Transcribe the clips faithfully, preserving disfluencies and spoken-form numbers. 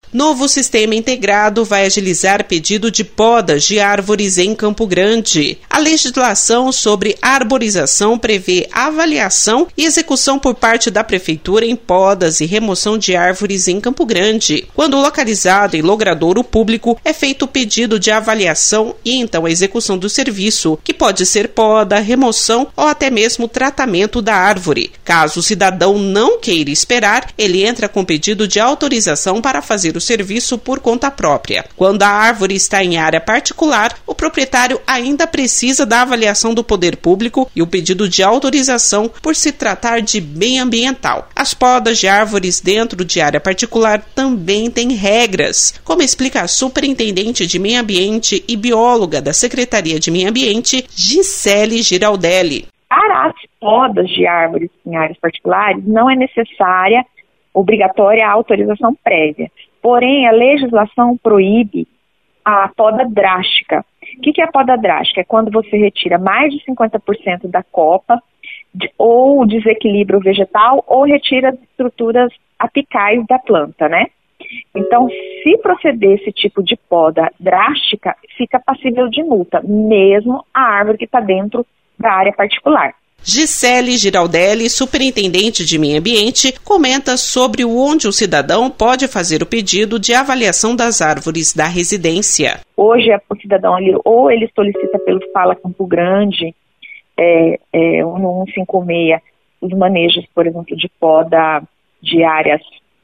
Novo sistema integrado vai agilizar pedido de podas de árvores em Campo Grande. A legislação sobre arborização prevê avaliação e execução por parte da Prefeitura em podas e remoção de árvores em Campo Grande. Quando localizado em logradouro público, é feito o pedido de avaliação e então a execução do serviço, que pode ser poda, remoção ou até mesmo tratamento da árvore. Caso o cidadão não queira esperar, ele entra com pedido de autorização para fazer o serviço por conta própria. Quando a árvore está em área particular, o proprietário ainda precisa da avaliação do poder público e o pedido de autorização por se tratar de bem ambiental. As podas de árvores dentro de área particular também têm regras, como explica a superintendente de Meio Ambiente e bióloga da Secretaria de Meio Ambiente, Gisele Giraldelli. Para as podas de árvores em áreas particulares, não é necessária, obrigatória a autorização prévia. Porém, a legislação proíbe a poda drástica. O que é a poda drástica? É quando você retira mais de cinquenta por cento da copa, de, ou desequilíbrio vegetal, ou retira as estruturas apicais da planta, né? Então, se proceder esse tipo de poda drástica, fica passível de multa, mesmo a árvore que está dentro da área particular. Gisele Giraldelli, superintendente de Meio Ambiente, comenta sobre onde o cidadão pode fazer o pedido de avaliação das árvores da residência. Hoje, o cidadão, ele, ou ele solicita pelo Fala Campo Grande, é, é, no cento e cinquenta e seis, os manejos, por exemplo, de poda de áreas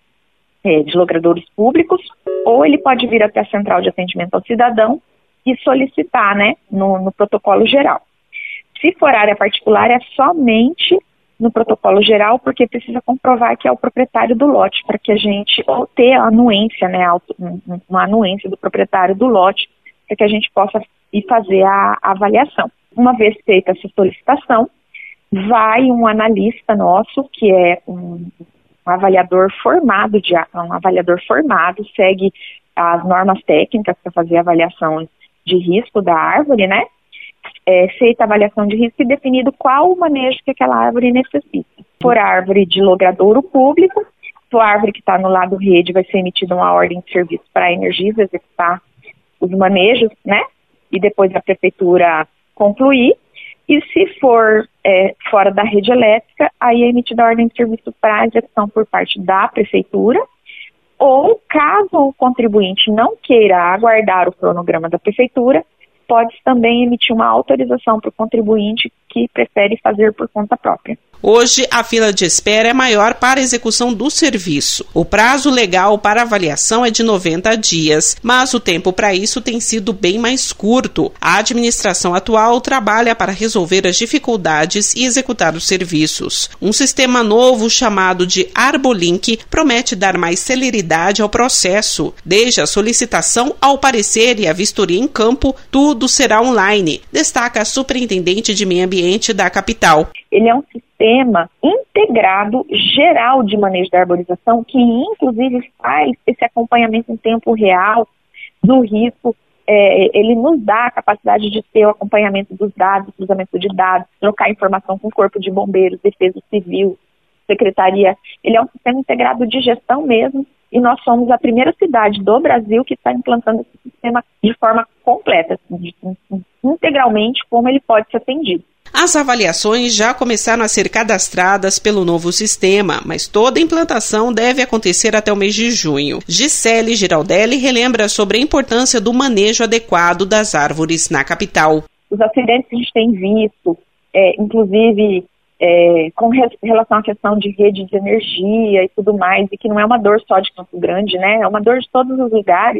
é, de logradouros públicos, ou ele pode vir até a Central de Atendimento ao Cidadão e solicitar, né, no, no protocolo geral. Se for área particular, é somente no protocolo geral, porque precisa comprovar que é o proprietário do lote, para que a gente, ou ter a anuência, né, uma anuência do proprietário do lote, para que a gente possa ir fazer a, a avaliação. Uma vez feita essa solicitação, vai um analista nosso, que é um, um avaliador formado, de, um avaliador formado, segue as normas técnicas para fazer a avaliação de risco da árvore, né? É, feita a avaliação de risco e definido qual o manejo que aquela árvore necessita. Por árvore de logradouro público, por árvore que está no lado rede, vai ser emitida uma ordem de serviço para a Energisa executar os manejos, né? E depois a prefeitura concluir. E se for é, fora da rede elétrica, aí é emitida a ordem de serviço para a execução por parte da prefeitura. Ou, caso o contribuinte não queira aguardar o cronograma da prefeitura, pode também emitir uma autorização para o contribuinte que prefere fazer por conta própria. Hoje, a fila de espera é maior para a execução do serviço. O prazo legal para avaliação é de noventa dias, mas o tempo para isso tem sido bem mais curto. A administração atual trabalha para resolver as dificuldades e executar os serviços. Um sistema novo chamado de Arbolink promete dar mais celeridade ao processo. Desde a solicitação ao parecer e a vistoria em campo, tudo será online, destaca a superintendente de Meio Ambiente da capital. Ele é um sistema integrado geral de manejo da arborização, que inclusive faz esse acompanhamento em tempo real do risco. É, ele nos dá a capacidade de ter o acompanhamento dos dados, cruzamento de dados, trocar informação com o Corpo de Bombeiros, Defesa Civil, Secretaria. Ele é um sistema integrado de gestão mesmo, e nós somos a primeira cidade do Brasil que está implantando esse sistema de forma completa, integralmente, como ele pode ser atendido. As avaliações já começaram a ser cadastradas pelo novo sistema, mas toda a implantação deve acontecer até o mês de junho. Gisele Giraldelli relembra sobre a importância do manejo adequado das árvores na capital. Os acidentes que a gente tem visto, é, inclusive é, com relação à questão de rede de energia e tudo mais, e que não é uma dor só de Campo Grande, né? É uma dor de todos os lugares.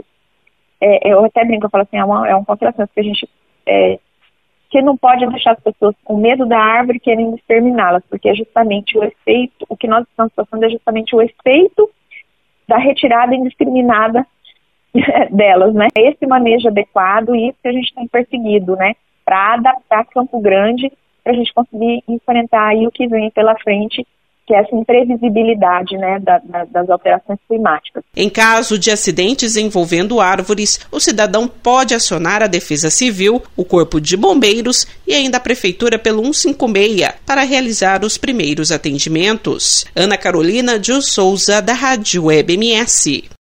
É, eu até brinco, eu falo assim, é, uma, é um contrassenso que a gente... É, que não pode deixar as pessoas com medo da árvore querendo exterminá-las, porque é justamente o efeito, o que nós estamos passando é justamente o efeito da retirada indiscriminada delas, né? Esse manejo adequado e isso que a gente tem perseguido, né? Para adaptar Campo Grande, para a gente conseguir enfrentar aí o que vem pela frente, que é essa imprevisibilidade, né, da, da, das alterações climáticas. Em caso de acidentes envolvendo árvores, o cidadão pode acionar a Defesa Civil, o Corpo de Bombeiros e ainda a Prefeitura pelo cento e cinquenta e seis para realizar os primeiros atendimentos. Ana Carolina de Souza, da Rádio Web M S.